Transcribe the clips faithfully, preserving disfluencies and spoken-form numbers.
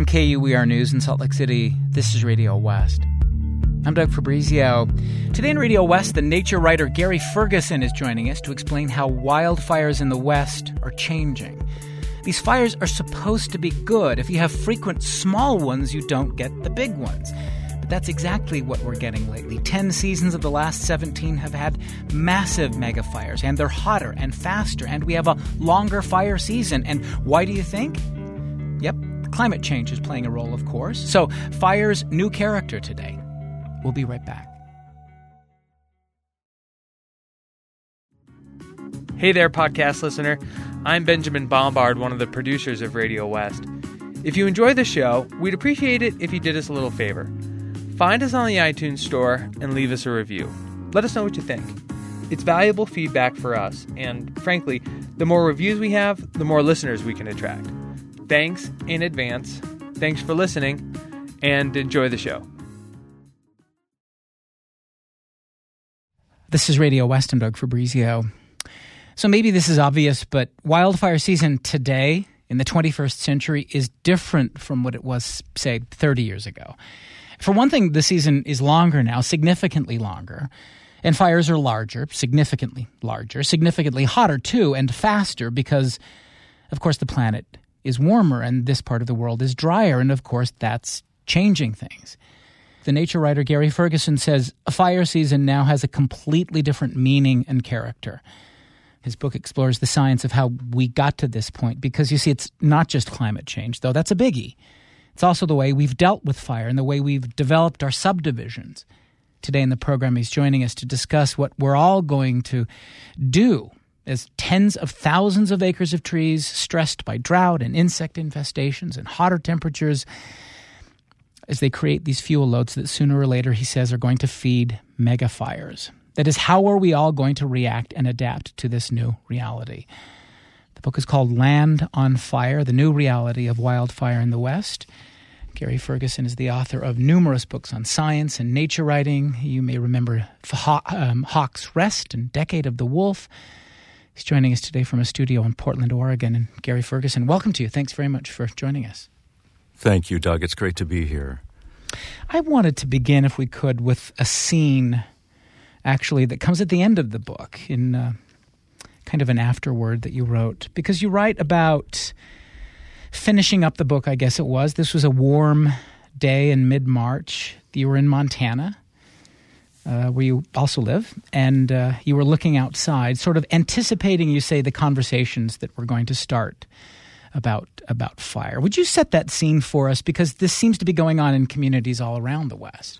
From K U E R News in Salt Lake City, this is Radio West. I'm Doug Fabrizio. Today in Radio West, the nature writer Gary Ferguson is joining us to explain how wildfires in the West are changing. These fires are supposed to be good. If you have frequent small ones, you don't get the big ones. But that's exactly what we're getting lately. Ten seasons of the last seventeen have had massive mega fires, and they're hotter and faster, and we have a longer fire season. And why do you think? Yep, climate change is playing a role, of course. So, fire's new character today. We'll be right back. Hey there, podcast listener. I'm Benjamin Bombard, one of the producers of Radio West. If you enjoy the show, we'd appreciate it if you did us a little favor. Find us on the iTunes store and leave us a review. Let us know what you think. It's valuable feedback for us, and frankly, the more reviews we have, the more listeners we can attract. Thanks in advance. Thanks for listening, and enjoy the show. This is Radio West. I'm Doug Fabrizio. So maybe this is obvious, but wildfire season today in the twenty-first century is different from what it was, say, thirty years ago. For one thing, the season is longer now, significantly longer, and fires are larger, significantly larger, significantly hotter too, and faster because, of course, the planet is warmer and this part of the world is drier, and of course that's changing things. The nature writer Gary Ferguson says a fire season now has a completely different meaning and character. His book explores the science of how we got to this point because, you see, it's not just climate change, though that's a biggie. It's also the way we've dealt with fire and the way we've developed our subdivisions. Today in the program, he's joining us to discuss what we're all going to do as tens of thousands of acres of trees stressed by drought and insect infestations and hotter temperatures as they create these fuel loads that sooner or later, he says, are going to feed mega fires. That is, how are we all going to react and adapt to this new reality? The book is called Land on Fire, The New Reality of Wildfire in the West. Gary Ferguson is the author of numerous books on science and nature writing. You may remember um, Hawk's Rest and Decade of the Wolf. He's joining us today from a studio in Portland, Oregon. And Gary Ferguson, welcome to you. Thanks very much for joining us. Thank you, Doug. It's great to be here. I wanted to begin, if we could, with a scene, actually, that comes at the end of the book in uh, kind of an afterword that you wrote. Because you write about finishing up the book, I guess it was. This was a warm day in mid-March. You were in Montana, uh, where you also live, and uh, you were looking outside, sort of anticipating, you say, the conversations that were going to start about about fire. Would you set that scene for us? Because this seems to be going on in communities all around the West.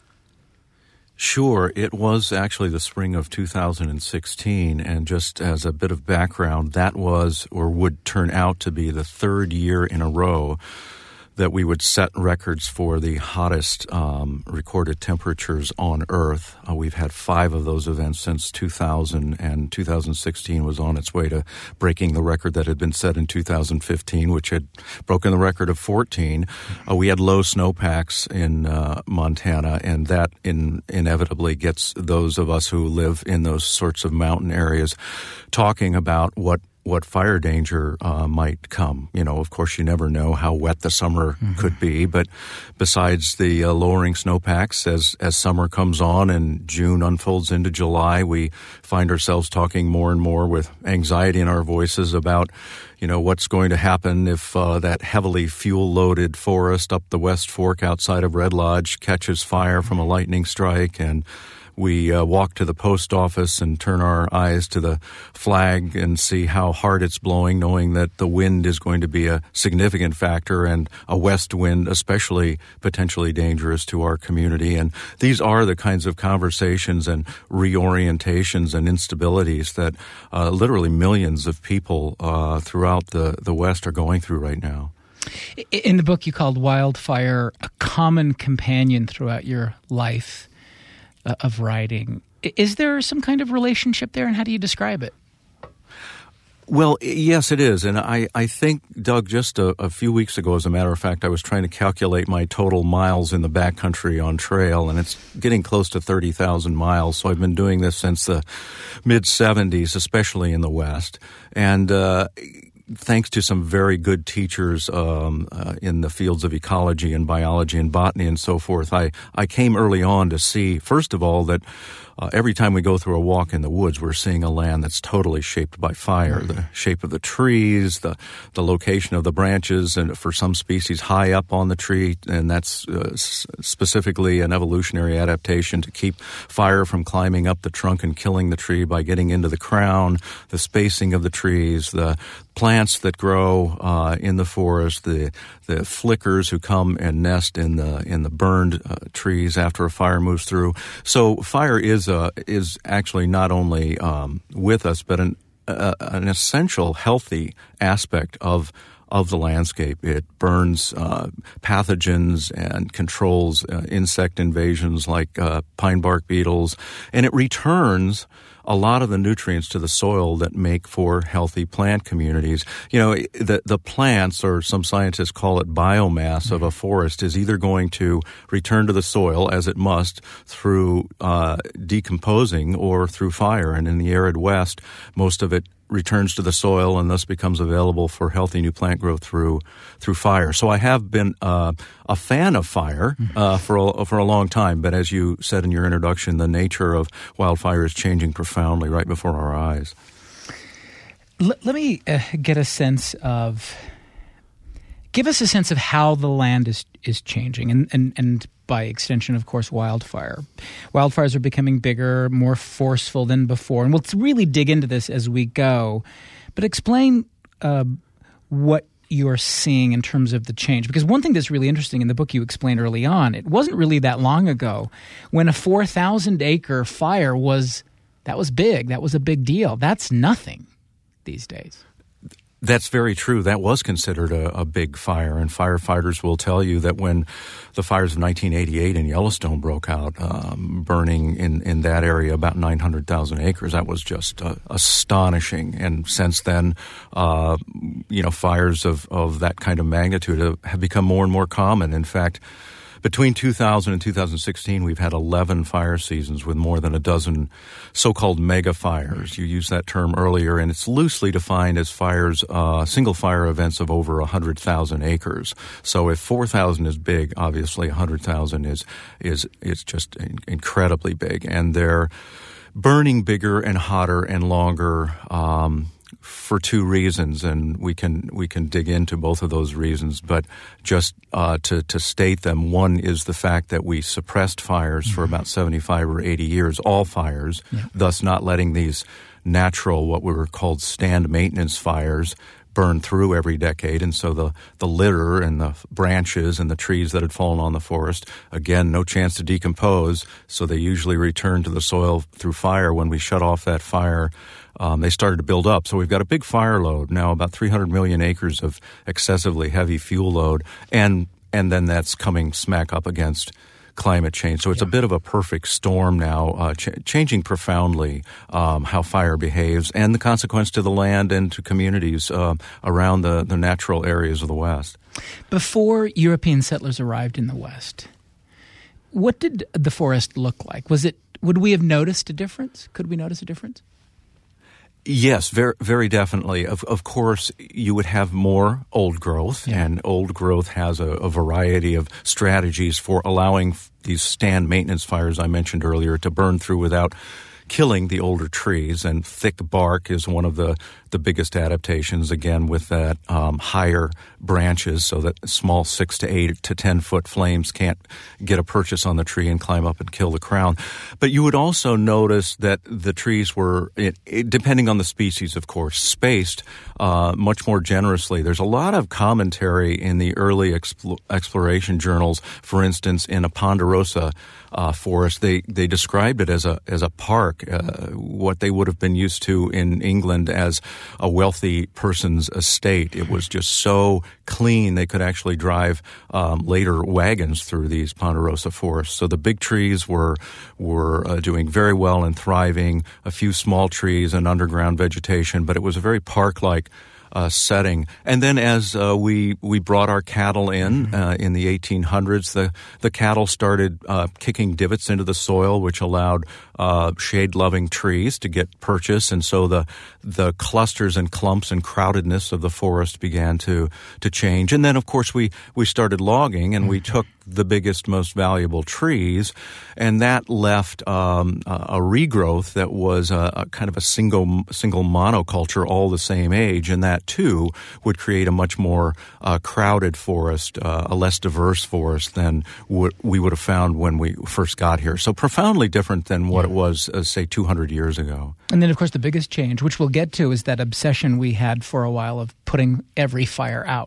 Sure. It was actually the spring of two thousand sixteen, and just as a bit of background, that was or would turn out to be the third year in a row that we would set records for the hottest um, recorded temperatures on Earth. Uh, we've had five of those events since two thousand, and two thousand sixteen was on its way to breaking the record that had been set in two thousand fifteen, which had broken the record of fourteen. Uh, we had low snowpacks in uh, Montana, and that in, inevitably gets those of us who live in those sorts of mountain areas talking about what what fire danger uh, might come. You know, of course, you never know how wet the summer mm-hmm. could be, but besides the uh, lowering snowpacks, as, as summer comes on and June unfolds into July, we find ourselves talking more and more with anxiety in our voices about, you know, what's going to happen if uh, that heavily fuel-loaded forest up the West Fork outside of Red Lodge catches fire from a lightning strike, and we uh, walk to the post office and turn our eyes to the flag and see how hard it's blowing, knowing that the wind is going to be a significant factor, and a west wind especially potentially dangerous to our community. And these are the kinds of conversations and reorientations and instabilities that uh, literally millions of people uh, throughout the, the West are going through right now. In the book, you called wildfire a common companion throughout your life of writing. Is there some kind of relationship there, and how do you describe it? Well, yes, it is. And I, I think, Doug, just a, a few weeks ago, as a matter of fact, I was trying to calculate my total miles in the backcountry on trail, and it's getting close to thirty thousand miles. So I've been doing this since the mid-seventies, especially in the West. And uh thanks to some very good teachers um, uh, in the fields of ecology and biology and botany and so forth, I, I came early on to see, first of all, that Uh, every time we go through a walk in the woods, we're seeing a land that's totally shaped by fire. Mm-hmm. The shape of the trees, the the location of the branches, and for some species high up on the tree, and that's uh, s- specifically an evolutionary adaptation to keep fire from climbing up the trunk and killing the tree by getting into the crown, the spacing of the trees, the plants that grow uh, in the forest, the the flickers who come and nest in the in the burned uh, trees after a fire moves through. So fire is uh, is actually not only um, with us, but an uh, an essential healthy aspect of of the landscape. It burns uh, pathogens and controls uh, insect invasions like uh, pine bark beetles, and it returns a lot of the nutrients to the soil that make for healthy plant communities. You know, the the plants, or some scientists call it biomass of a forest, is either going to return to the soil, as it must, through uh, decomposing or through fire. And in the arid West, most of it returns to the soil and thus becomes available for healthy new plant growth through through fire. So I have been uh, a fan of fire uh, for a, for a long time, but as you said in your introduction, the nature of wildfire is changing profoundly right before our eyes. L- let me uh, get a sense of, give us a sense of how the land is is changing, and and and by extension, of course, wildfire. Wildfires are becoming bigger, more forceful than before. And we'll really dig into this as we go. But explain uh, what you're seeing in terms of the change. Because one thing that's really interesting in the book you explained early on, it wasn't really that long ago when a four thousand acre fire was, that was big. That was a big deal. That's nothing these days. That's very true. That was considered a, a big fire, and firefighters will tell you that when the fires of nineteen eighty-eight in Yellowstone broke out, um, burning in, in that area about nine hundred thousand acres, that was just uh, astonishing. And since then, uh, you know, fires of, of that kind of magnitude have, have become more and more common. In fact, between two thousand and two thousand sixteen, we've had eleven fire seasons with more than a dozen so-called mega fires. You used that term earlier, and it's loosely defined as fires, uh, single fire events of over one hundred thousand acres. So if four thousand is big, obviously one hundred thousand is, is, is just incredibly big. And they're burning bigger and hotter and longer, um, for two reasons, and we can we can dig into both of those reasons. But just uh, to to state them, one is the fact that we suppressed fires mm-hmm. for about seventy-five or eighty years, all fires, yeah. thus not letting these natural, what were called stand maintenance fires, burn through every decade. And so the, the litter and the branches and the trees that had fallen on the forest, again, no chance to decompose, so they usually return to the soil through fire. When we shut off that fire, Um, they started to build up. So we've got a big fire load now, about three hundred million acres of excessively heavy fuel load, and and then that's coming smack up against climate change. So it's yeah. a bit of a perfect storm now, uh, ch- changing profoundly um, how fire behaves and the consequence to the land and to communities uh, around the, the natural areas of the West. Before European settlers arrived in the West, what did the forest look like? Was it? Would we have noticed a difference? Could we notice a difference? Yes, very, very definitely. Of, of course, you would have more old growth, yeah. and old growth has a, a variety of strategies for allowing f- these stand maintenance fires I mentioned earlier to burn through without killing the older trees. And thick bark is one of the, the biggest adaptations, again, with that um, higher branches so that small six to eight to ten foot flames can't get a purchase on the tree and climb up and kill the crown. But you would also notice that the trees were, it, it, depending on the species, of course, spaced uh, much more generously. There's a lot of commentary in the early expl- exploration journals. For instance, in a ponderosa uh, forest, they, they described it as a as a park, uh, what they would have been used to in England as a wealthy person's estate. It was just so clean they could actually drive um, later wagons through these ponderosa forests. So the big trees were were uh, doing very well and thriving. A few small trees and underground vegetation, but it was a very park-like uh, setting. And then as uh, we we brought our cattle in mm-hmm. uh, in the eighteen hundreds, the, the cattle started uh, kicking divots into the soil, which allowed uh, shade-loving trees to get purchase. And so the the clusters and clumps and crowdedness of the forest began to, to change. And then, of course, we, we started logging, and mm-hmm. we took the biggest, most valuable trees, and that left um, a, a regrowth that was a, a kind of a single single monoculture, all the same age, and that too would create a much more uh, crowded forest, uh, a less diverse forest than what we would have found when we first got here. So profoundly different than what yeah. it was, uh, say, two hundred years ago. And then, of course, the biggest change, which we'll get to, is that obsession we had for a while of putting every fire out.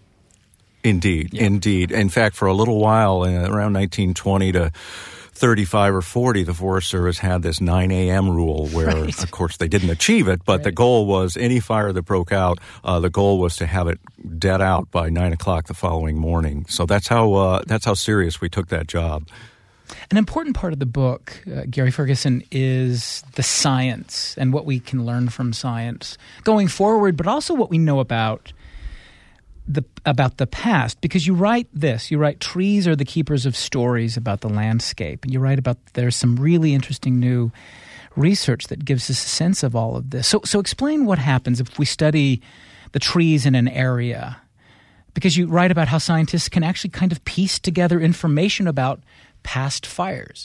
Indeed, yeah. indeed. In fact, for a little while, uh, around nineteen twenty to thirty-five or forty, the Forest Service had this nine a.m. rule where, right. of course, they didn't achieve it, but right. the goal was any fire that broke out, uh, the goal was to have it dead out by nine o'clock the following morning. So that's how uh, that's how serious we took that job. An important part of the book, uh, Gary Ferguson, is the science and what we can learn from science going forward, but also what we know about the about the past, because you write this, you write trees are the keepers of stories about the landscape, and you write about there's some really interesting new research that gives us a sense of all of this. So, so explain what happens if we study the trees in an area, because you write about how scientists can actually kind of piece together information about past fires.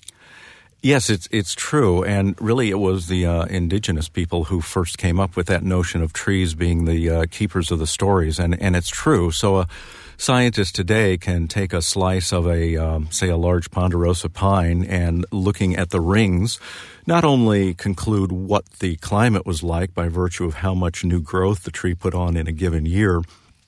Yes, it's it's true, and really it was the uh, indigenous people who first came up with that notion of trees being the uh, keepers of the stories, and, and it's true. So a scientist today can take a slice of a, um, say, a large ponderosa pine, and looking at the rings, not only conclude what the climate was like by virtue of how much new growth the tree put on in a given year,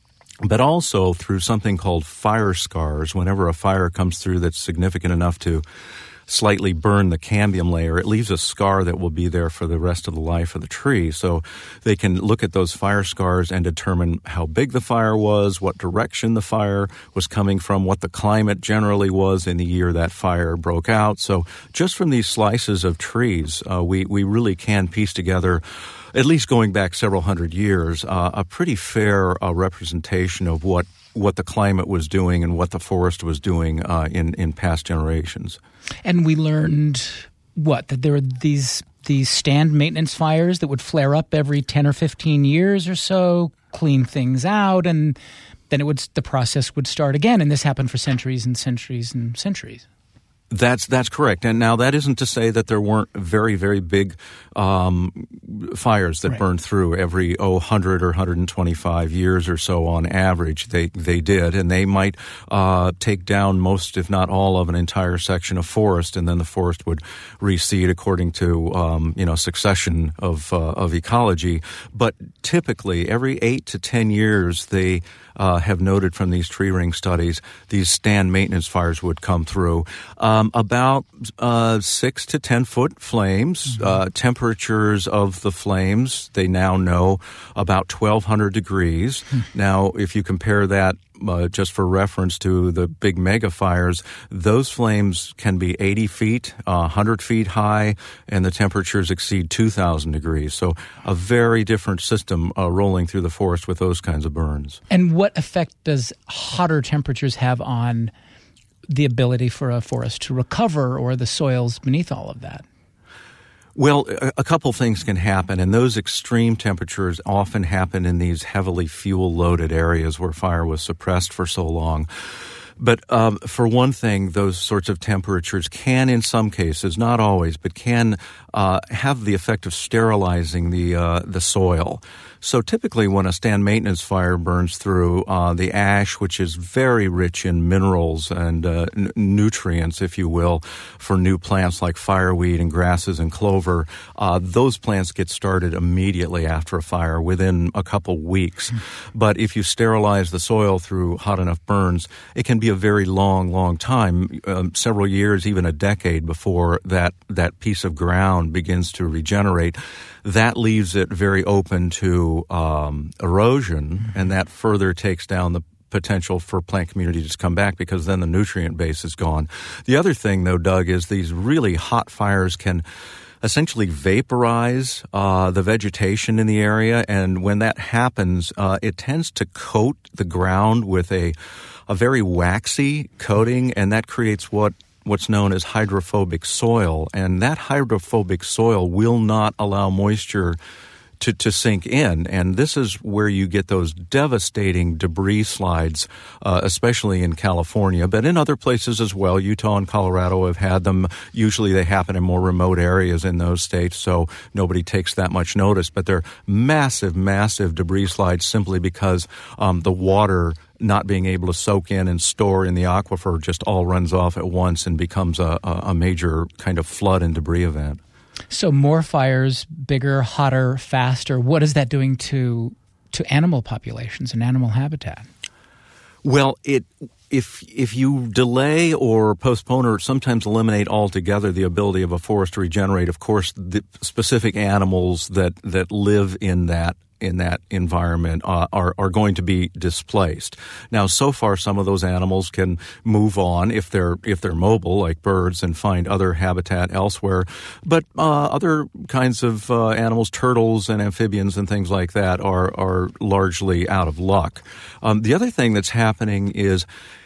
but also through something called fire scars. Whenever a fire comes through that's significant enough to slightly burn the cambium layer, it leaves a scar that will be there for the rest of the life of the tree. So they can look at those fire scars and determine how big the fire was, what direction the fire was coming from, what the climate generally was in the year that fire broke out. So just from these slices of trees, uh, we, we really can piece together, at least going back several hundred years, uh, a pretty fair uh, representation of what what the climate was doing and what the forest was doing uh, in, in past generations. And we learned, what, that there were these these stand maintenance fires that would flare up every ten or fifteen years or so, clean things out, and then it would the process would start again. And this happened for centuries and centuries and centuries. That's that's correct. And now that isn't to say that there weren't very, very big um, fires that right. burned through every, oh, one hundred or one hundred twenty-five years or so on average. They they did. And they might uh, take down most, if not all, of an entire section of forest, and then the forest would reseed according to, um, you know, succession of, uh, of ecology. But typically, every eight to ten years, they uh, have noted from these tree ring studies, these stand maintenance fires would come through. Um, about uh, six to ten foot flames, mm-hmm. uh, temperatures of the flames, they now know about twelve hundred degrees. Mm-hmm. Now, if you compare that uh, just for reference to the big mega fires, those flames can be eighty feet, uh, one hundred feet high, and the temperatures exceed two thousand degrees. So a very different system uh, rolling through the forest with those kinds of burns. And what effect does hotter temperatures have on the ability for a forest to recover, or the soils beneath all of that? Well, a, a couple things can happen, and those extreme temperatures often happen in these heavily fuel-loaded areas where fire was suppressed for so long. But um, for one thing, those sorts of temperatures can, in some cases, not always, but can uh, have the effect of sterilizing the uh, the soil. So typically when a stand maintenance fire burns through, uh, the ash, which is very rich in minerals and uh, n- nutrients, if you will, for new plants like fireweed and grasses and clover, uh, those plants get started immediately after a fire within a couple weeks. Mm-hmm. But if you sterilize the soil through hot enough burns, it can be a very long, long time, um, several years, even a decade before that, that piece of ground begins to regenerate. That leaves it very open to um, erosion, and that further takes down the potential for plant communities to come back, because then the nutrient base is gone. The other thing, though, Doug, is these really hot fires can essentially vaporize uh, the vegetation in the area. And when that happens, uh, it tends to coat the ground with a, a very waxy coating, and that creates what what's known as hydrophobic soil. And that hydrophobic soil will not allow moisture To, to sink in, and this is where you get those devastating debris slides, uh, especially in California, but in other places as well. Utah and Colorado have had them. Usually they happen in more remote areas in those states, so nobody takes that much notice, but they're massive, massive debris slides simply because um, the water not being able to soak in and store in the aquifer just all runs off at once and becomes a, a major kind of flood and debris event. So more fires, bigger, hotter, faster. What is that doing to to animal populations and animal habitat? Well, it if if you delay or postpone or sometimes eliminate altogether the ability of a forest to regenerate, of course, the specific animals that, that live in that in that environment uh, are are going to be displaced. Now, so far, some of those animals can move on if they're if they're mobile, like birds, and find other habitat elsewhere. But uh, other kinds of uh, animals, turtles and amphibians and things like that, are are largely out of luck. Um, the other thing that's happening is,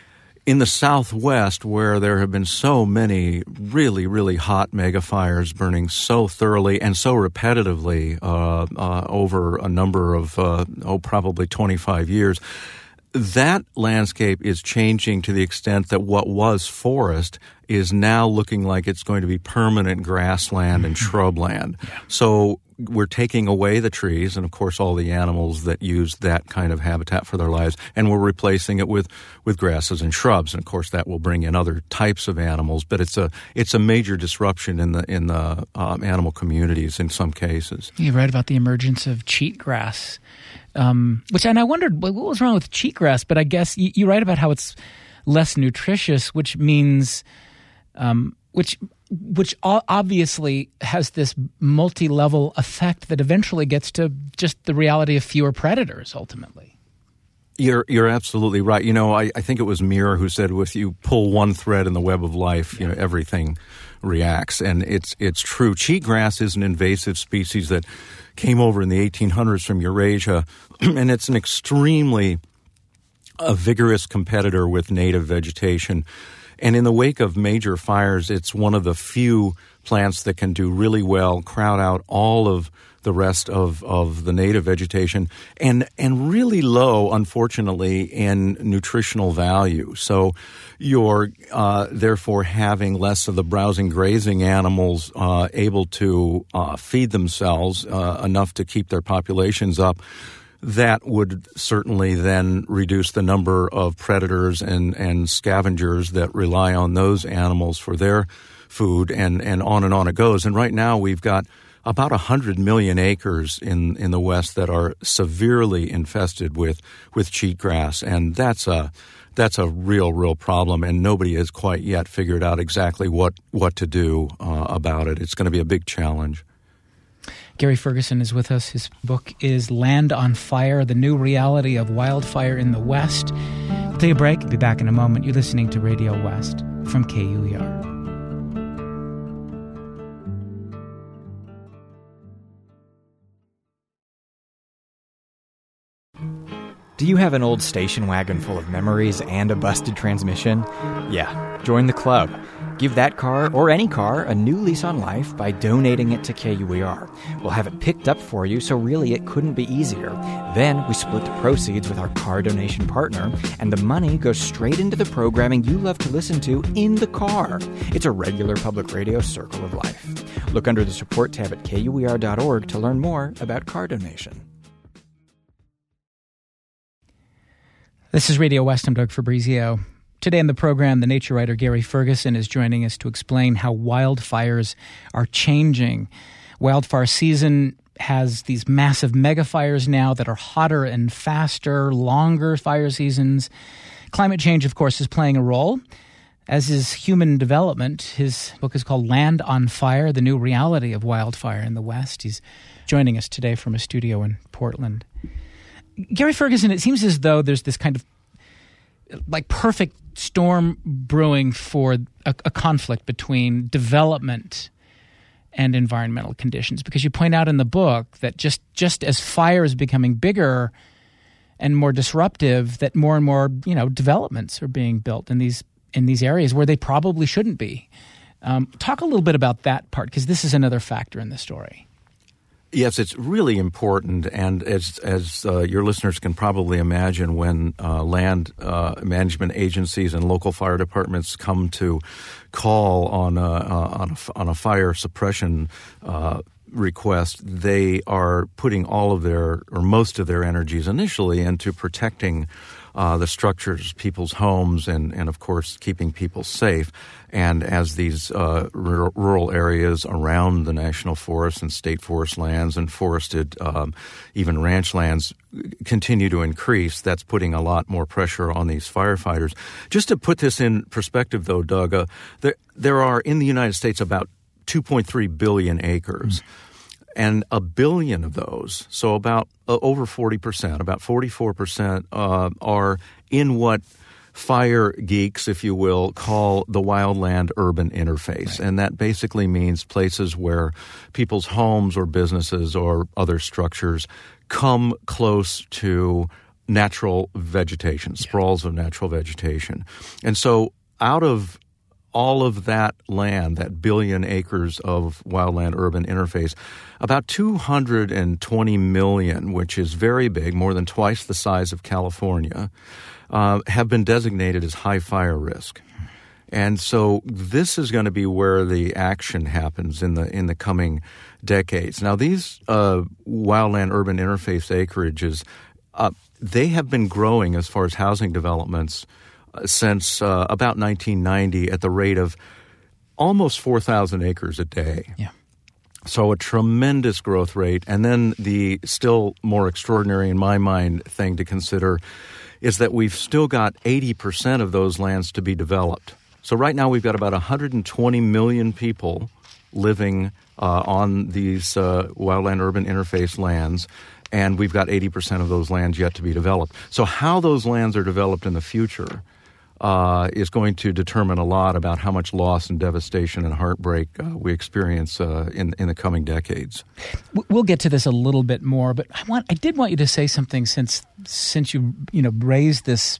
in the Southwest, where there have been so many really, really hot megafires burning so thoroughly and so repetitively uh, uh, over a number of, uh, oh, probably twenty-five years, that landscape is changing to the extent that what was forest is now looking like it's going to be permanent grassland and shrubland. Yeah. So we're taking away the trees and, of course, all the animals that use that kind of habitat for their lives, and we're replacing it with, with grasses and shrubs. And, of course, that will bring in other types of animals. But it's a it's a major disruption in the in the um, animal communities in some cases. You read about the emergence of cheatgrass, um, which and I wondered what was wrong with cheatgrass. But I guess you, you write about how it's less nutritious, which means um, which. which obviously has this multi-level effect that eventually gets to just the reality of fewer predators, ultimately. You're you're absolutely right. You know, I, I think it was Muir who said, if you pull one thread in the web of life, yeah. you know, everything reacts. And it's it's true. Cheatgrass is an invasive species that came over in the eighteen hundreds from Eurasia, and it's an extremely a vigorous competitor with native vegetation. And in the wake of major fires, it's one of the few plants that can do really well, crowd out all of the rest of, of the native vegetation, and and really low, unfortunately, in nutritional value. So you're uh, therefore having less of the browsing, grazing animals uh, able to uh, feed themselves uh, enough to keep their populations up. That would certainly then reduce the number of predators and, and scavengers that rely on those animals for their food, and, and on and on it goes. And right now we've got about one hundred million acres in, in the West that are severely infested with, with cheatgrass, and that's a that's a real, real problem, and nobody has quite yet figured out exactly what, what to do uh, about it. It's going to be a big challenge. Gary Ferguson is with us. His book is Land on Fire, The New Reality of Wildfire in the West. We'll take a break. We'll be back in a moment. You're listening to Radio West from K U E R. Do you have an old station wagon full of memories and a busted transmission? Yeah, join the club. Give that car, or any car, a new lease on life by donating it to K U E R. We'll have it picked up for you, so really it couldn't be easier. Then we split the proceeds with our car donation partner, and the money goes straight into the programming you love to listen to in the car. It's a regular public radio circle of life. Look under the support tab at K U E R dot org to learn more about car donation. This is Radio West. I'm Doug Fabrizio. Today in the program, the nature writer Gary Ferguson is joining us to explain how wildfires are changing. Wildfire season has these massive megafires now that are hotter and faster, longer fire seasons. Climate change, of course, is playing a role, as is human development. His book is called Land on Fire, The New Reality of Wildfire in the West. He's joining us today from a studio in Portland. Gary Ferguson, it seems as though there's this kind of like perfect storm brewing for a, a conflict between development and environmental conditions? Because you point out in the book that just, just as fire is becoming bigger and more disruptive, that more and more, you know, developments are being built in these in these areas where they probably shouldn't be. Um, talk a little bit about that part, because this is another factor in the story. Yes, it's really important, and as as uh, your listeners can probably imagine, when uh, land uh, management agencies and local fire departments come to call on a, uh, on a, on a fire suppression uh, request, they are putting all of their or most of their energies initially into protecting Uh, the structures, people's homes, and, and of course, keeping people safe. And as these uh, r- rural areas around the national forest and state forest lands and forested, um, even ranch lands, continue to increase, that's putting a lot more pressure on these firefighters. Just to put this in perspective, though, Doug, uh, there, there are in the United States about two point three billion acres. Mm. And a billion of those, so about uh, over forty percent, about forty-four percent, uh, are in what fire geeks, if you will, call the wildland-urban interface. Right. And that basically means places where people's homes or businesses or other structures come close to natural vegetation, yeah. sprawls of natural vegetation. And so out of all of that land, that billion acres of wildland-urban interface, about two hundred twenty million, which is very big, more than twice the size of California, uh, have been designated as high fire risk. And so this is going to be where the action happens in the in the coming decades. Now, these uh, wildland-urban interface acreages, uh, they have been growing as far as housing developments since uh, about nineteen ninety at the rate of almost four thousand acres a day. Yeah. So a tremendous growth rate. And then the still more extraordinary, in my mind, thing to consider is that we've still got eighty percent of those lands to be developed. So right now we've got about one hundred twenty million people living uh, on these uh, wildland-urban interface lands, and we've got eighty percent of those lands yet to be developed. So how those lands are developed in the future Uh, is going to determine a lot about how much loss and devastation and heartbreak uh, we experience uh, in in the coming decades. We'll get to this a little bit more, but I want I did want you to say something since since you you know raised this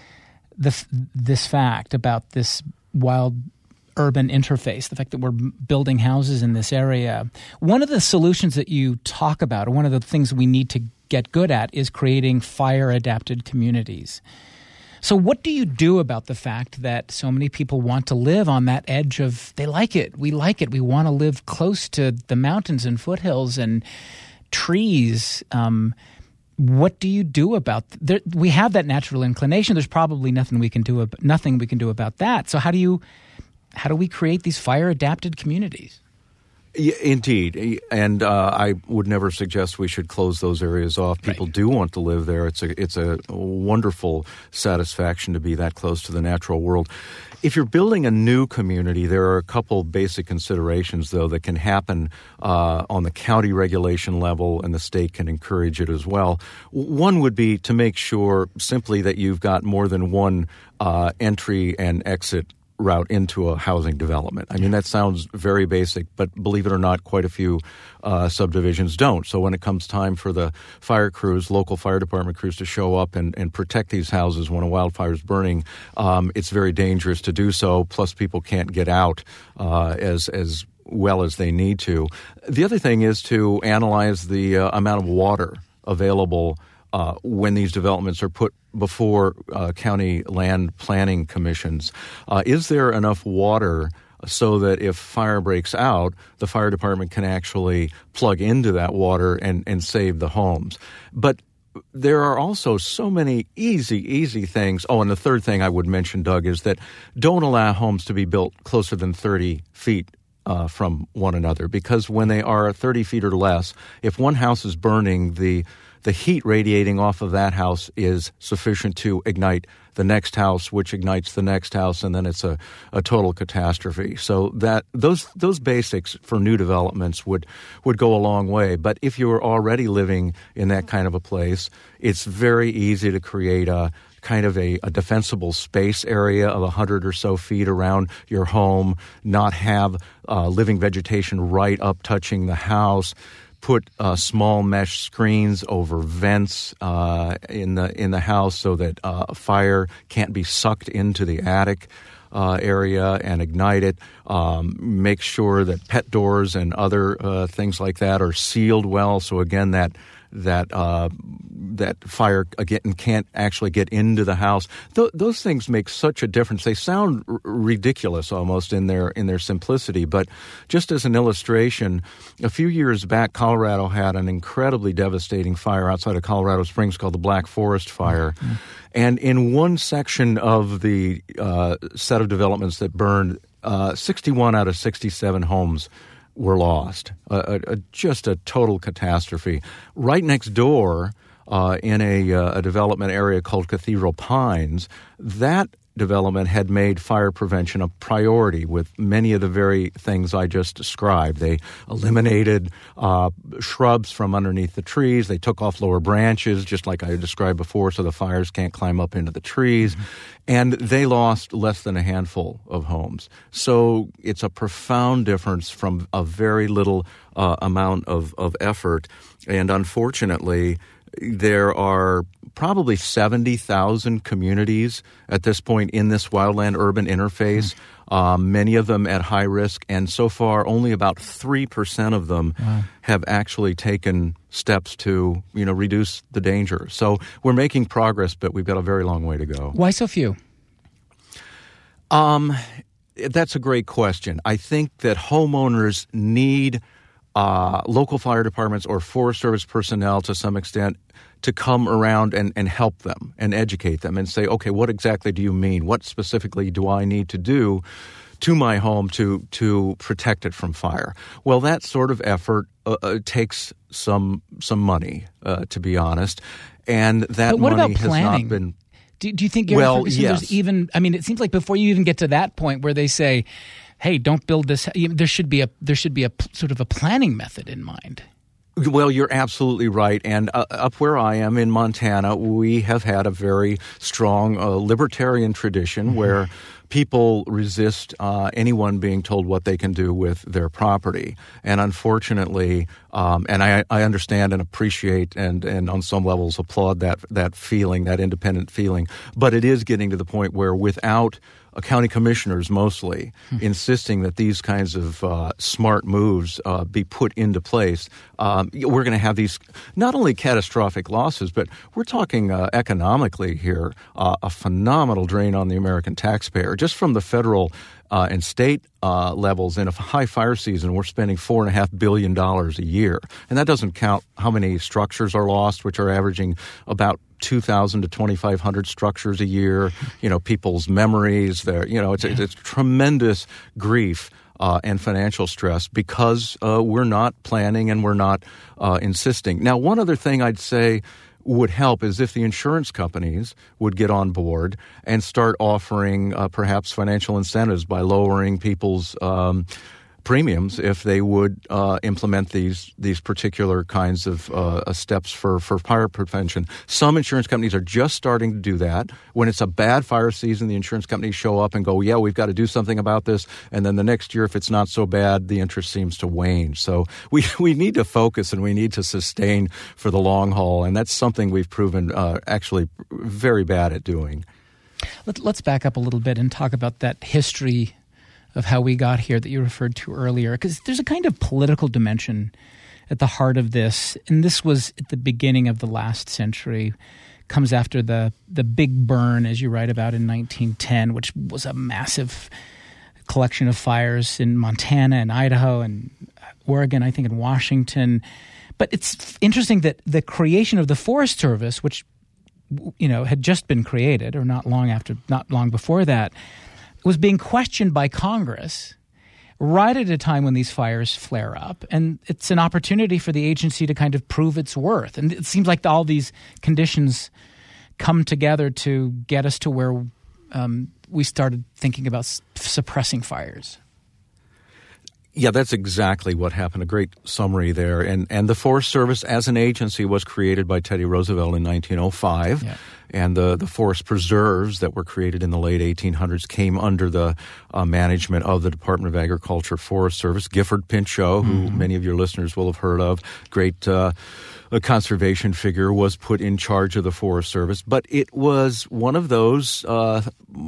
the this fact about this wild urban interface, the fact that we're building houses in this area. One of the solutions that you talk about, or one of the things we need to get good at, is creating fire-adapted communities. So what do you do about the fact that so many people want to live on that edge of, they like it, we like it, we want to live close to the mountains and foothills and trees? Um, what do you do about there, we have that natural inclination. There's probably nothing we can do nothing we can do about that. So how do you how do we create these fire-adapted communities? Yeah, indeed, and uh, I would never suggest we should close those areas off. People right. do want to live there. It's a it's a wonderful satisfaction to be that close to the natural world. If you're building a new community, there are a couple basic considerations, though, that can happen uh, on the county regulation level, and the state can encourage it as well. One would be to make sure simply that you've got more than one uh, entry and exit route into a housing development. I mean, that sounds very basic, but believe it or not, quite a few uh, subdivisions don't. So when it comes time for the fire crews, local fire department crews, to show up and, and protect these houses when a wildfire is burning, um, it's very dangerous to do so. Plus, people can't get out uh, as as well as they need to. The other thing is to analyze the uh, amount of water available Uh, when these developments are put before uh, county land planning commissions. Uh, is there enough water so that if fire breaks out, the fire department can actually plug into that water and, and save the homes? But there are also so many easy, easy things. Oh, and the third thing I would mention, Doug, is that don't allow homes to be built closer than thirty feet uh, from one another, because when they are thirty feet or less, if one house is burning, the the heat radiating off of that house is sufficient to ignite the next house, which ignites the next house, and then it's a, a total catastrophe. So that those those basics for new developments would would go a long way. But if you were already living in that kind of a place, it's very easy to create a kind of a, a defensible space area of a hundred or so feet around your home, not have uh, living vegetation right up touching the house. Put uh, small mesh screens over vents uh, in the in the house so that uh, fire can't be sucked into the attic uh, area and ignite it. Um, make sure that pet doors and other uh, things like that are sealed well. So again, that that uh, that fire again can't actually get into the house. Th- those things make such a difference. They sound r- ridiculous almost in their in their simplicity, but just as an illustration, a few years back, Colorado had an incredibly devastating fire outside of Colorado Springs called the Black Forest Fire. Mm-hmm. And in one section of the uh, set of developments that burned, uh, sixty-one out of sixty-seven homes were lost. Uh, a, a, just a total catastrophe. Right next door, uh, in a, uh, a development area called Cathedral Pines, that development had made fire prevention a priority with many of the very things I just described. They eliminated uh, shrubs from underneath the trees. They took off lower branches, just like I described before, so the fires can't climb up into the trees. Mm-hmm. And they lost less than a handful of homes. So it's a profound difference from a very little uh, amount of, of effort. And unfortunately, there are probably seventy thousand communities at this point in this wildland-urban interface, mm. um, many of them at high risk, and so far only about three percent of them wow. have actually taken steps to, you know, reduce the danger. So we're making progress, but we've got a very long way to go. Why so few? Um, that's a great question. I think that homeowners need Uh, local fire departments or Forest Service personnel to some extent to come around and, and help them and educate them and say, okay, what exactly do you mean? What specifically do I need to do to my home to to protect it from fire? Well, that sort of effort uh, uh, takes some some money, uh, to be honest, and that but what money about has planning? not been. Do, do you think, Gary well, Ferguson, yes. there's even, I mean, it seems like before you even get to that point where they say, hey, don't build this, there should be a there should be a sort of a planning method in mind. Well, you're absolutely right. And uh, up where I am in Montana, we have had a very strong uh, libertarian tradition mm-hmm. where people resist uh, anyone being told what they can do with their property. And unfortunately, um, and I, I understand and appreciate and, and on some levels applaud that that feeling, that independent feeling. But it is getting to the point where without Uh, county commissioners mostly hmm. insisting that these kinds of uh, smart moves uh, be put into place, um, we're going to have these not only catastrophic losses, but we're talking uh, economically here, uh, a phenomenal drain on the American taxpayer. Just from the federal uh, and state uh, levels, in a high fire season, we're spending four and a half billion dollars a year. And that doesn't count how many structures are lost, which are averaging about two thousand to twenty-five hundred structures a year, you know, people's memories, their, you know, it's, it's, it's tremendous grief uh, and financial stress because uh, we're not planning and we're not uh, insisting. Now, one other thing I'd say would help is if the insurance companies would get on board and start offering uh, perhaps financial incentives by lowering people's um premiums if they would uh, implement these these particular kinds of uh, steps for, for fire prevention. Some insurance companies are just starting to do that. When it's a bad fire season, the insurance companies show up and go, yeah, we've got to do something about this. And then the next year, if it's not so bad, the interest seems to wane. So we, we need to focus and we need to sustain for the long haul. And that's something we've proven uh, actually very bad at doing. Let, let's back up a little bit and talk about that history of how we got here that you referred to earlier, because there's a kind of political dimension at the heart of this. And this was at the beginning of the last century, comes after the the big burn, as you write about, in nineteen ten, which was a massive collection of fires in Montana and Idaho and Oregon, I think in Washington. But it's interesting that the creation of the Forest Service, which, you know, had just been created or not long after, not long before that, was being questioned by Congress right at a time when these fires flare up. And it's an opportunity for the agency to kind of prove its worth. And it seems like all these conditions come together to get us to where um, we started thinking about s- suppressing fires. Yeah, that's exactly what happened. A great summary there. And and the Forest Service as an agency was created by Teddy Roosevelt in nineteen oh five. Yeah. And the, the forest preserves that were created in the late eighteen hundreds came under the uh, management of the Department of Agriculture Forest Service. Gifford Pinchot, who mm-hmm. many of your listeners will have heard of, great uh, a conservation figure, was put in charge of the Forest Service. But it was one of those uh,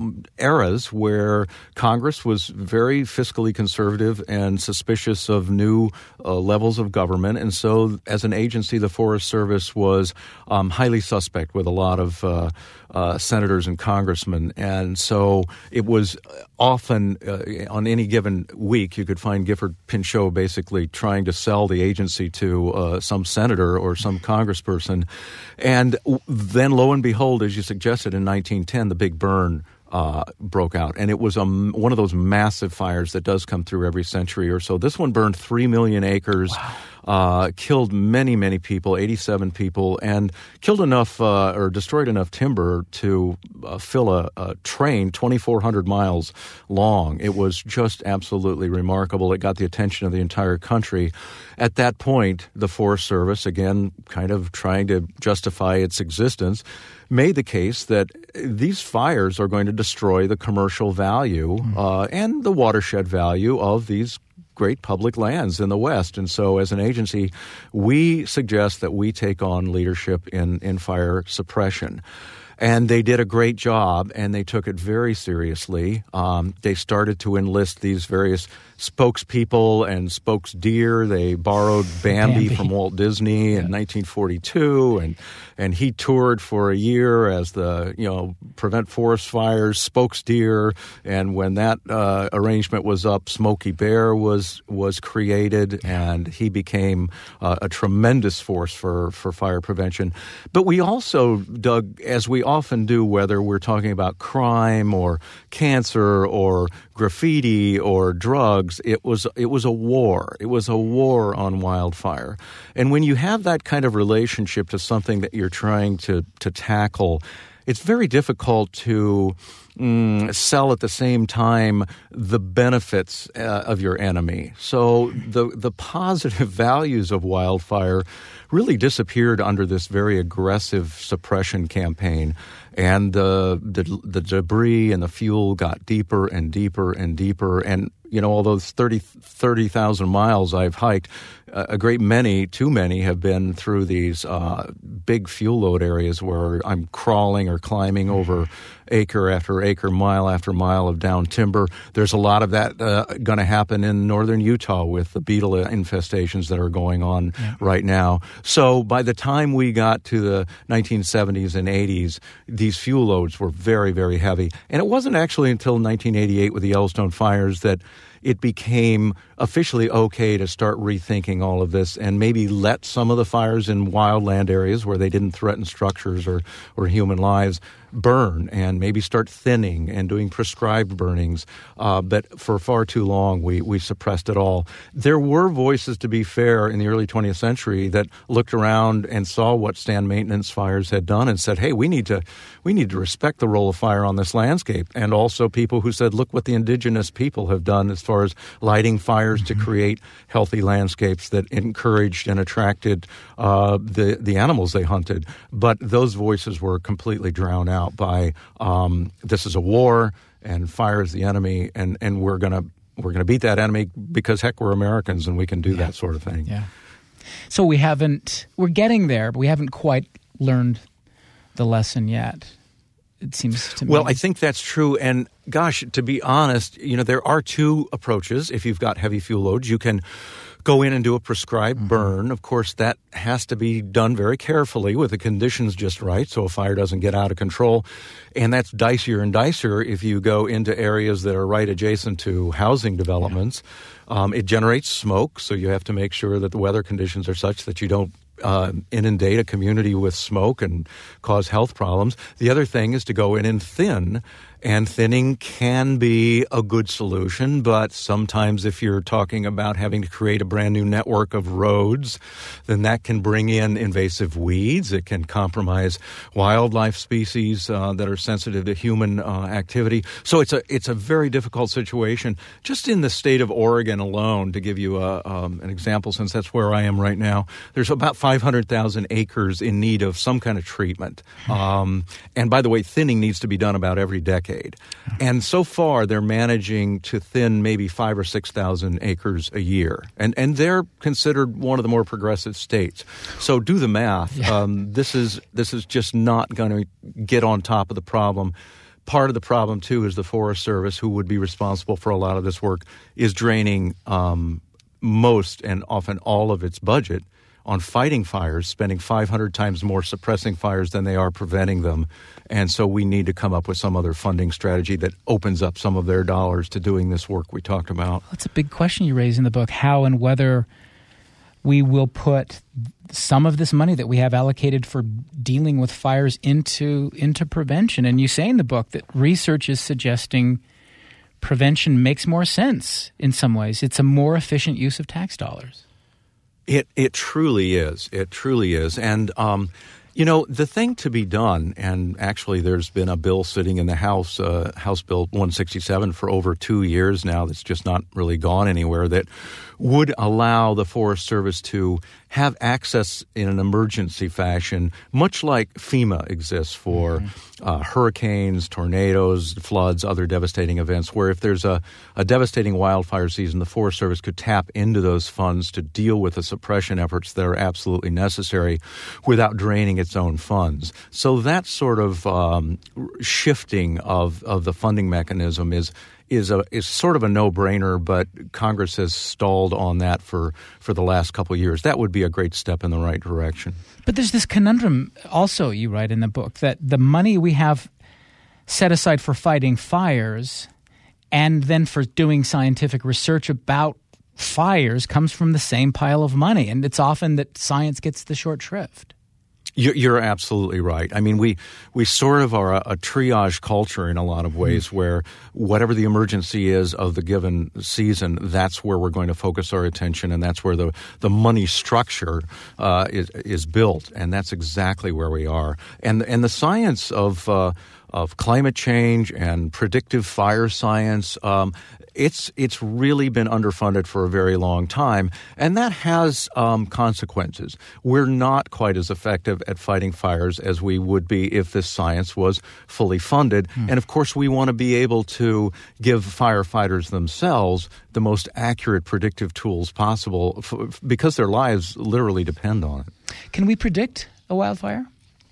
eras where Congress was very fiscally conservative and suspicious of new uh, levels of government. And so as an agency, the Forest Service was um, highly suspect with a lot of uh, uh, senators and congressmen. And so it was often, uh, on any given week, you could find Gifford Pinchot basically trying to sell the agency to uh, some senator or some congressperson. And then, lo and behold, as you suggested, in nineteen ten, the Big Burn Uh, broke out. And it was a, one of those massive fires that does come through every century or so. This one burned three million acres, wow. uh, killed many, many people, eighty-seven people, and killed enough uh, or destroyed enough timber to uh, fill a, a train twenty-four hundred miles long. It was just absolutely remarkable. It got the attention of the entire country. At that point, the Forest Service, again, kind of trying to justify its existence, made the case that these fires are going to destroy the commercial value uh, and the watershed value of these great public lands in the West. And so as an agency, we suggest that we take on leadership in, in fire suppression. And they did a great job, and they took it very seriously. Um, they started to enlist these various spokespeople and spokesdeer. They borrowed Bambi, Bambi. from Walt Disney in yeah. nineteen forty-two, and and he toured for a year as the, you know, Prevent Forest Fires spokesdeer. And when that uh, arrangement was up, Smokey Bear was was created, and he became uh, a tremendous force for, for fire prevention. But we also, Doug, as we often do, whether we're talking about crime or cancer or graffiti or drugs, it was it was a war. It was a war on wildfire. And when you have that kind of relationship to something that you're trying to, to tackle, it's very difficult to mm, sell at the same time the benefits uh, of your enemy. So the the positive values of wildfire really disappeared under this very aggressive suppression campaign. And the, the the debris and the fuel got deeper and deeper and deeper. And, you know, all those thirty thousand miles I've hiked, a great many, too many, have been through these uh, big fuel load areas where I'm crawling or climbing over acre after acre, mile after mile of down timber. There's a lot of that uh, going to happen in northern Utah with the beetle infestations that are going on yeah. right now. So by the time we got to the nineteen seventies and eighties, these fuel loads were very, very heavy. And it wasn't actually until nineteen eighty-eight with the Yellowstone fires that it became officially okay to start rethinking all of this and maybe let some of the fires in wildland areas where they didn't threaten structures or, or human lives burn and maybe start thinning and doing prescribed burnings. Uh, but for far too long, we, we suppressed it all. There were voices, to be fair, in the early twentieth century that looked around and saw what stand maintenance fires had done and said, hey, we need to we need to respect the role of fire on this landscape. And also people who said, look what the indigenous people have done as far as lighting fires mm-hmm. to create healthy landscapes that encouraged and attracted uh, the, the animals they hunted. But those voices were completely drowned out by um, this is a war and fire is the enemy, and, and we're gonna we're gonna beat that enemy because heck, we're Americans and we can do yeah. that sort of thing. Yeah. So we haven't we're getting there, but we haven't quite learned the lesson yet. It seems to me. Well, I think that's true. And gosh, to be honest, you know, there are two approaches. If you've got heavy fuel loads, you can go in and do a prescribed mm-hmm. burn. Of course, that has to be done very carefully with the conditions just right so a fire doesn't get out of control. And that's dicier and dicier if you go into areas that are right adjacent to housing developments. Yeah. Um, it generates smoke, so you have to make sure that the weather conditions are such that you don't uh, inundate a community with smoke and cause health problems. The other thing is to go in and thin. And thinning can be a good solution, but sometimes if you're talking about having to create a brand new network of roads, then that can bring in invasive weeds. It can compromise wildlife species uh, that are sensitive to human uh, activity. So it's a it's a very difficult situation. Just in the state of Oregon alone, to give you a, um, an example, since that's where I am right now, there's about five hundred thousand acres in need of some kind of treatment. Um, and by the way, thinning needs to be done about every decade. And so far, they're managing to thin maybe five or six thousand acres a year, and and they're considered one of the more progressive states. So do the math. Yeah. Um, this is this is just not going to get on top of the problem. Part of the problem too is the Forest Service, who would be responsible for a lot of this work, is draining um, most and often all of its budget on fighting fires, spending five hundred times more suppressing fires than they are preventing them. And so we need to come up with some other funding strategy that opens up some of their dollars to doing this work we talked about. That's a big question you raise in the book, how and whether we will put some of this money that we have allocated for dealing with fires into into prevention. And you say in the book that research is suggesting prevention makes more sense in some ways. It's a more efficient use of tax dollars. It it truly is. It truly is. And, um, you know, the thing to be done, and actually there's been a bill sitting in the House, uh, House Bill one sixty-seven, for over two years now that's just not really gone anywhere, that would allow the Forest Service to have access in an emergency fashion, much like FEMA exists for mm-hmm. uh, hurricanes, tornadoes, floods, other devastating events, where if there's a, a devastating wildfire season, the Forest Service could tap into those funds to deal with the suppression efforts that are absolutely necessary without draining its own funds. So that sort of um, shifting of, of the funding mechanism is is a is sort of a no-brainer, but Congress has stalled on that for, for the last couple of years. That would be a great step in the right direction. But there's this conundrum also, you write in the book, that the money we have set aside for fighting fires and then for doing scientific research about fires comes from the same pile of money, and it's often that science gets the short shrift. You're absolutely right. I mean, we we sort of are a, a triage culture in a lot of ways, mm-hmm. where whatever the emergency is of the given season, that's where we're going to focus our attention, and that's where the, the money structure uh, is is built, and that's exactly where we are. And and the science of uh, of climate change and predictive fire science, um, it's it's really been underfunded for a very long time, and that has um, consequences. We're not quite as effective at fighting fires as we would be if this science was fully funded. Hmm. And of course, we want to be able to give firefighters themselves the most accurate predictive tools possible, f- because their lives literally depend on it. Can we predict a wildfire?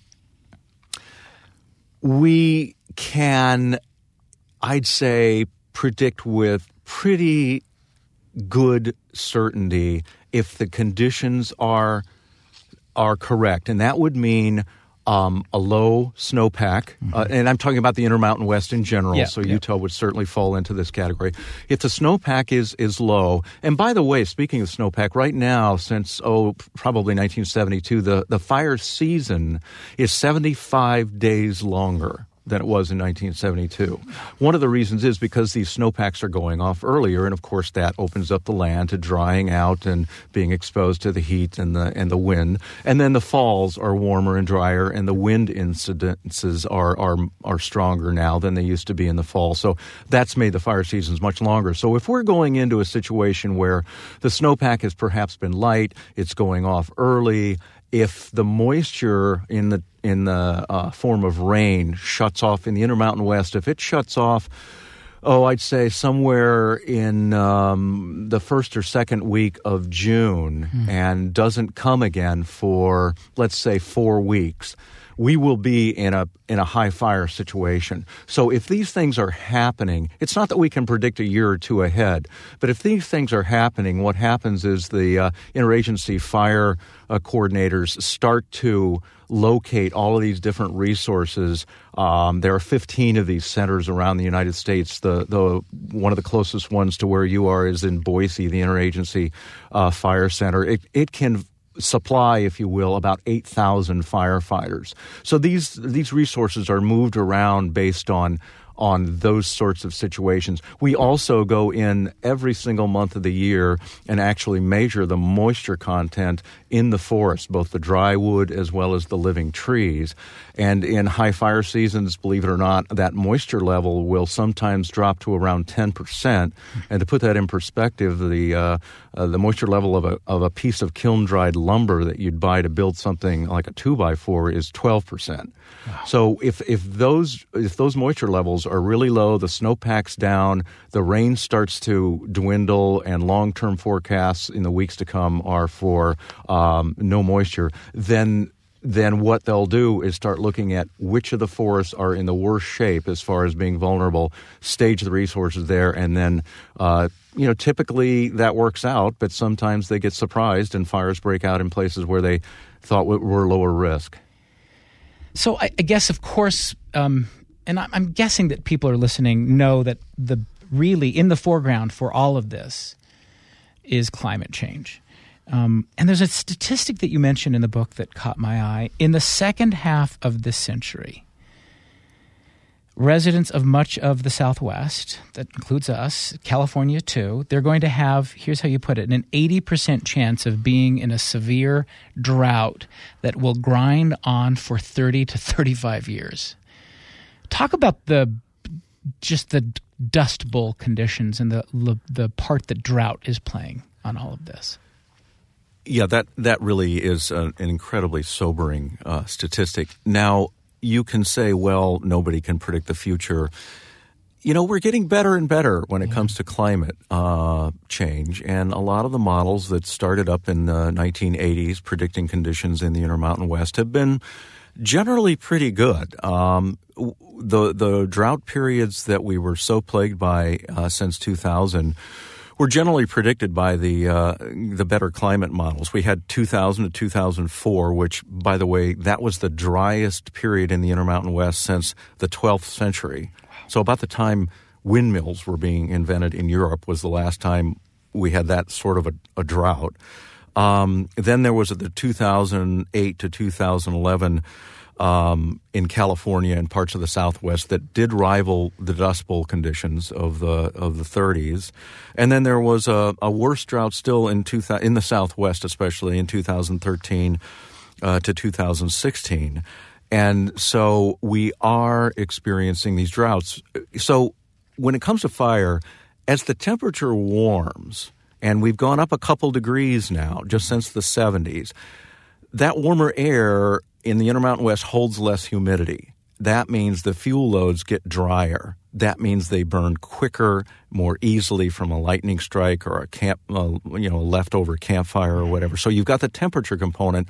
We can, I'd say, predict with pretty good certainty if the conditions are are correct, and that would mean um, a low snowpack, mm-hmm. uh, and I'm talking about the Intermountain West in general, yeah, so yeah. Utah would certainly fall into this category. If the snowpack is is low, and by the way, speaking of snowpack, right now, since, oh, probably nineteen seventy-two, the, the fire season is seventy-five days longer than it was in nineteen seventy-two. One of the reasons is because these snowpacks are going off earlier, and of course that opens up the land to drying out and being exposed to the heat and the and the wind. And then the falls are warmer and drier, and the wind incidences are are are stronger now than they used to be in the fall. So that's made the fire seasons much longer. So if we're going into a situation where the snowpack has perhaps been light, it's going off early, if the moisture in the in the uh, form of rain shuts off in the Intermountain West, if it shuts off, oh, I'd say somewhere in um, the first or second week of June mm. and doesn't come again for, let's say, four weeks, we will be in a in a high fire situation. So if these things are happening, it's not that we can predict a year or two ahead, but if these things are happening, what happens is the uh, interagency fire uh, coordinators start to locate all of these different resources. Um, there are fifteen of these centers around the United States. The the one of the closest ones to where you are is in Boise, the Interagency uh, Fire Center. It it can supply, if you will, about eight thousand firefighters. So these these resources are moved around based on on those sorts of situations. We also go in every single month of the year and actually measure the moisture content in the forest, both the dry wood as well as the living trees. And in high fire seasons, believe it or not, that moisture level will sometimes drop to around ten percent. And to put that in perspective, the uh, uh, the moisture level of a of a piece of kiln-dried lumber that you'd buy to build something like a two by four is twelve percent. Wow. So if if those if those moisture levels are really low, the snow packs down, the rain starts to dwindle, and long-term forecasts in the weeks to come are for um, no moisture, then then what they'll do is start looking at which of the forests are in the worst shape as far as being vulnerable, stage the resources there, and then, uh, you know, typically that works out, but sometimes they get surprised and fires break out in places where they thought were lower risk. So I, I guess, of course, um, and I'm guessing that people are listening know that the really in the foreground for all of this is climate change. Um, and there's a statistic that you mentioned in the book that caught my eye. In the second half of this century, residents of much of the Southwest, that includes us, California too, they're going to have, here's how you put it, an eighty percent chance of being in a severe drought that will grind on for thirty to thirty-five years. Talk about the just the dust bowl conditions and the the part that drought is playing on all of this. Yeah, that, that really is an, an incredibly sobering uh, statistic. Now, you can say, well, nobody can predict the future. You know, we're getting better and better when it yeah. comes to climate uh, change. And a lot of the models that started up in the nineteen eighties predicting conditions in the Intermountain West have been generally pretty good. Um, the, the drought periods that we were so plagued by uh, since two thousand were generally predicted by the uh, the better climate models. We had two thousand to two thousand four, which, by the way, that was the driest period in the Intermountain West since the twelfth century. So about the time windmills were being invented in Europe was the last time we had that sort of a, a drought. Um, then there was the two thousand eight to two thousand eleven Um, in California and parts of the Southwest that did rival the Dust Bowl conditions of the of the thirties, and then there was a, a worse drought still in two, in the Southwest, especially in two thousand thirteen uh, to two thousand sixteen, and so we are experiencing these droughts. So when it comes to fire, as the temperature warms, and we've gone up a couple degrees now just since the seventies, that warmer air in the Intermountain West holds less humidity. That means the fuel loads get drier. That means they burn quicker, more easily from a lightning strike or a camp, uh, you know, leftover campfire or whatever. So you've got the temperature component,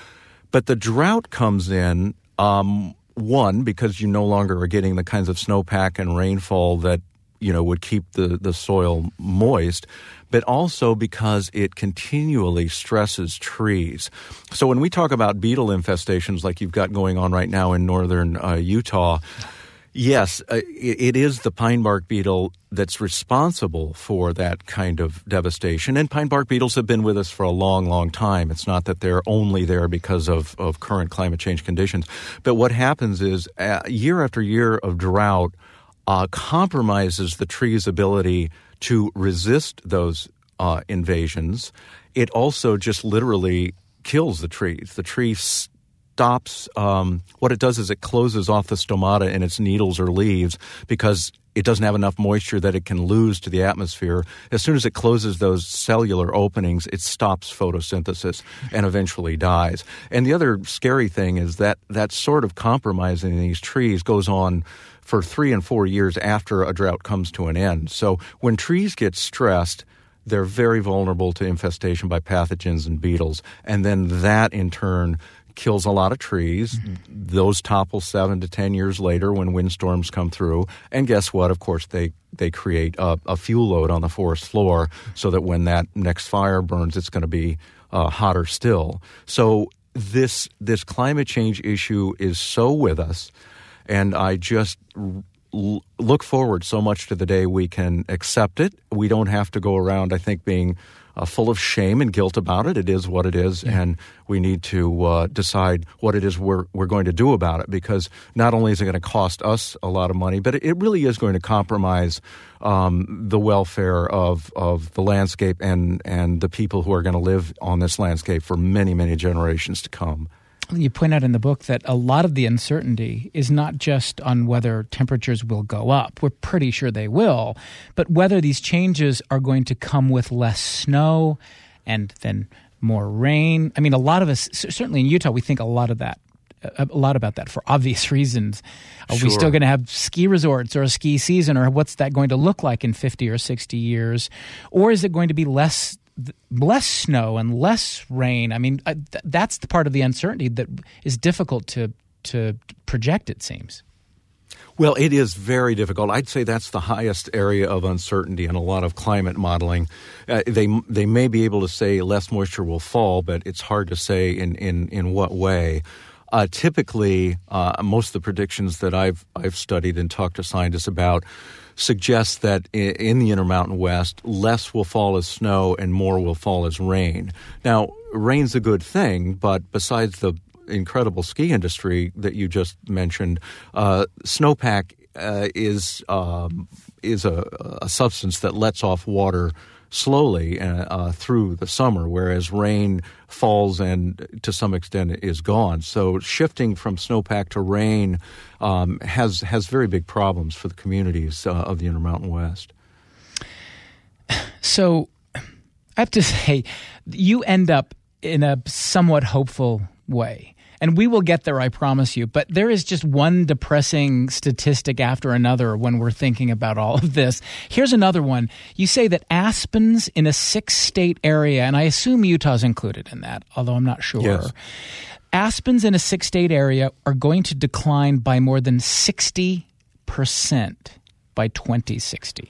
but the drought comes in. Um, one, because you no longer are getting the kinds of snowpack and rainfall that you know would keep the the soil moist, but also because it continually stresses trees. So when we talk about beetle infestations like you've got going on right now in northern uh, Utah, yes, uh, it, it is the pine bark beetle that's responsible for that kind of devastation. And pine bark beetles have been with us for a long, long time. It's not that they're only there because of, of current climate change conditions. But what happens is uh, year after year of drought uh, compromises the tree's ability to resist those uh, invasions. It also just literally kills the trees. The tree stops. Um, what it does is it closes off the stomata in its needles or leaves because it doesn't have enough moisture that it can lose to the atmosphere. As soon as it closes those cellular openings, it stops photosynthesis and eventually dies. And the other scary thing is that that sort of compromising these trees goes on for three and four years after a drought comes to an end. So when trees get stressed, they're very vulnerable to infestation by pathogens and beetles. And then that, in turn, kills a lot of trees. Mm-hmm. Those topple seven to ten years later when windstorms come through. And guess what? Of course, they, they create a, a fuel load on the forest floor so that when that next fire burns, it's going to be uh, hotter still. So this this climate change issue is so with us. And I just l- look forward so much to the day we can accept it. We don't have to go around, I think, being uh, full of shame and guilt about it. It is what it is, yeah. and we need to uh, decide what it is we're we're going to do about it, because not only is it going to cost us a lot of money, but it, it really is going to compromise um, the welfare of of the landscape and and the people who are going to live on this landscape for many, many generations to come. You point out in the book that a lot of the uncertainty is not just on whether temperatures will go up. We're pretty sure they will, but whether these changes are going to come with less snow and then more rain. I mean, a lot of us, certainly in Utah, we think a lot of that, a lot about that for obvious reasons. Are sure. we still going to have ski resorts or a ski season, or what's that going to look like in fifty or sixty years? Or is it going to be less less snow and less rain? I mean, th- that's the part of the uncertainty that is difficult to to project, it seems. Well, it is very difficult. I'd say that's the highest area of uncertainty in a lot of climate modeling. Uh, they they may be able to say less moisture will fall, but it's hard to say in, in, in what way. Uh, typically, uh, most of the predictions that I've I've studied and talked to scientists about suggests that in the Intermountain West, less will fall as snow and more will fall as rain. Now, rain's a good thing, but besides the incredible ski industry that you just mentioned, uh, snowpack uh, is um, is a, a substance that lets off water slowly uh, uh, through the summer, whereas rain falls and to some extent is gone. So shifting from snowpack to rain um, has has very big problems for the communities uh, of the Intermountain West. So I have to say, you end up in a somewhat hopeful way. And we will get there, I promise you. But there is just one depressing statistic after another when we're thinking about all of this. Here's another one. You say that aspens in a six-state area, and I assume Utah's included in that, although I'm not sure. Yes. Aspens in a six-state area are going to decline by more than sixty percent by twenty sixty.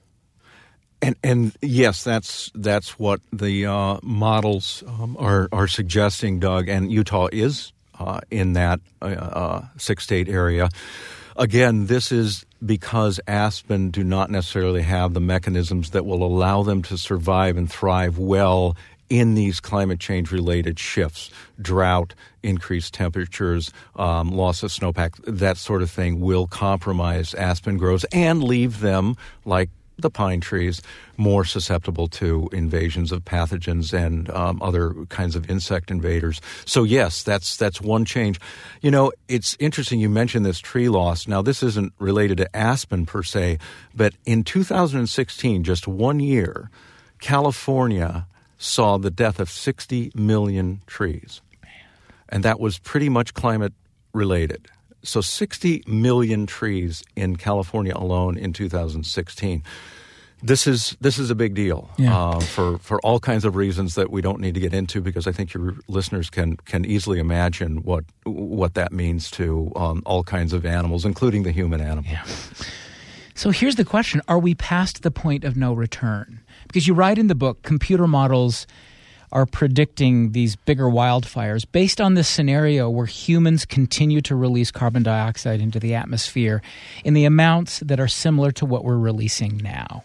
And and yes, that's that's what the uh, models um, are are suggesting, Doug. And Utah is uh, in that uh, uh, six-state area. Again, this is because aspen do not necessarily have the mechanisms that will allow them to survive and thrive well in these climate change-related shifts. Drought, increased temperatures, um, loss of snowpack, that sort of thing will compromise aspen groves and leave them, like the pine trees, more susceptible to invasions of pathogens and um, other kinds of insect invaders. So yes, that's that's one change. You know, it's interesting you mentioned this tree loss. Now, this isn't related to aspen per se, but in two thousand sixteen, just one year, California saw the death of sixty million trees. And that was pretty much climate related. So sixty million trees in California alone in two thousand sixteen. This is this is a big deal yeah. uh, for for all kinds of reasons that we don't need to get into, because I think your listeners can can easily imagine what what that means to um, all kinds of animals, including the human animal. Yeah. So here's the question: are we past the point of no return? Because you write in the book, computer models are predicting these bigger wildfires based on this scenario where humans continue to release carbon dioxide into the atmosphere in the amounts that are similar to what we're releasing now.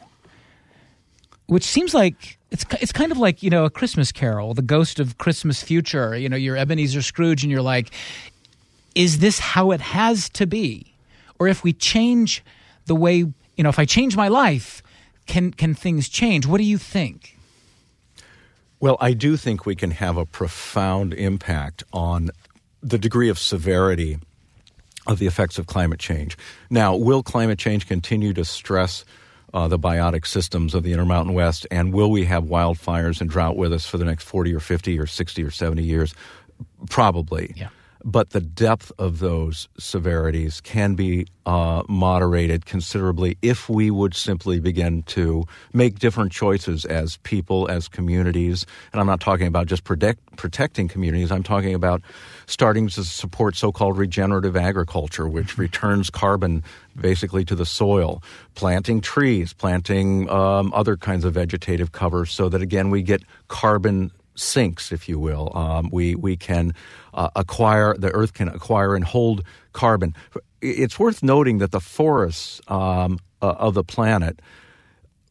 Which seems like it's it's kind of like, you know, A Christmas Carol, the ghost of Christmas future. You know, you're Ebenezer Scrooge and you're like, is this how it has to be? Or if we change the way, you know, if I change my life, can can things change? What do you think? Well, I do think we can have a profound impact on the degree of severity of the effects of climate change. Now, will climate change continue to stress uh, the biotic systems of the Intermountain West, and will we have wildfires and drought with us for the next forty or fifty or sixty or seventy years? Probably. Yeah. But the depth of those severities can be uh, moderated considerably if we would simply begin to make different choices as people, as communities. And I'm not talking about just protect, protecting communities. I'm talking about starting to support so-called regenerative agriculture, which returns carbon basically to the soil, planting trees, planting um, other kinds of vegetative cover so that, again, we get carbon sinks, if you will. Um, we we can uh, acquire, the earth can acquire and hold carbon. It's worth noting that the forests um, uh, of the planet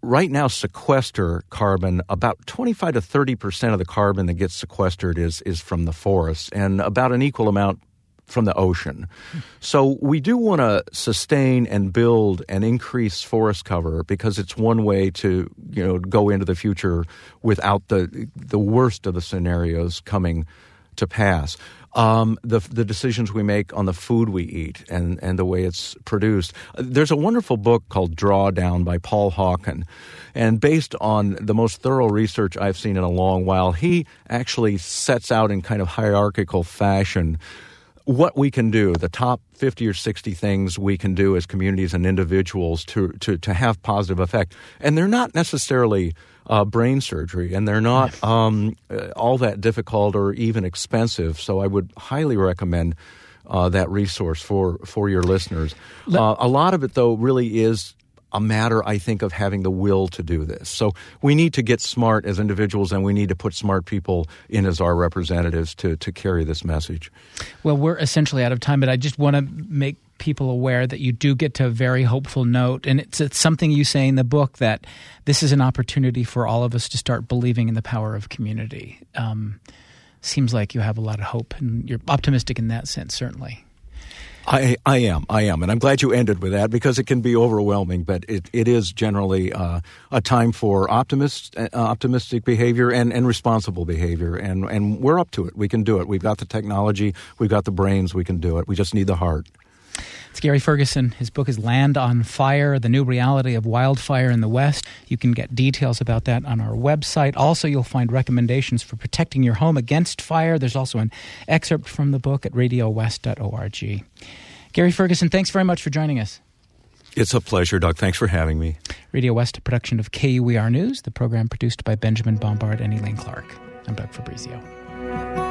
right now sequester carbon. About twenty-five to thirty percent of the carbon that gets sequestered is is from the forests, and about an equal amount from the ocean. So we do want to sustain and build and increase forest cover because it's one way to, you know, go into the future without the the worst of the scenarios coming to pass. Um, the the decisions we make on the food we eat and, and the way it's produced. There's a wonderful book called Drawdown by Paul Hawken, and based on the most thorough research I've seen in a long while, he actually sets out in kind of hierarchical fashion what we can do, the top fifty or sixty things we can do as communities and individuals to to, to have positive effect. And they're not necessarily uh, brain surgery, and they're not um, all that difficult or even expensive. So I would highly recommend uh, that resource for, for your listeners. Uh, a lot of it, though, really is a matter, I think, of having the will to do this. So we need to get smart as individuals, and we need to put smart people in as our representatives to, to carry this message. Well, we're essentially out of time, but I just want to make people aware that you do get to a very hopeful note, and it's, it's something you say in the book, that this is an opportunity for all of us to start believing in the power of community. Um, seems like you have a lot of hope, and you're optimistic in that sense, certainly. I, I am, I am, and I'm glad you ended with that because it can be overwhelming, but it, it is generally uh, a time for optimist, uh, optimistic behavior and, and responsible behavior, and, and we're up to it. We can do it. We've got the technology. We've got the brains. We can do it. We just need the heart. It's Gary Ferguson. His book is Land on Fire, The New Reality of Wildfire in the West. You can get details about that on our website. Also, you'll find recommendations for protecting your home against fire. There's also an excerpt from the book at radio west dot org. Gary Ferguson, thanks very much for joining us. It's a pleasure, Doug. Thanks for having me. Radio West, a production of K U E R News, the program produced by Benjamin Bombard and Elaine Clark. I'm Doug Fabrizio.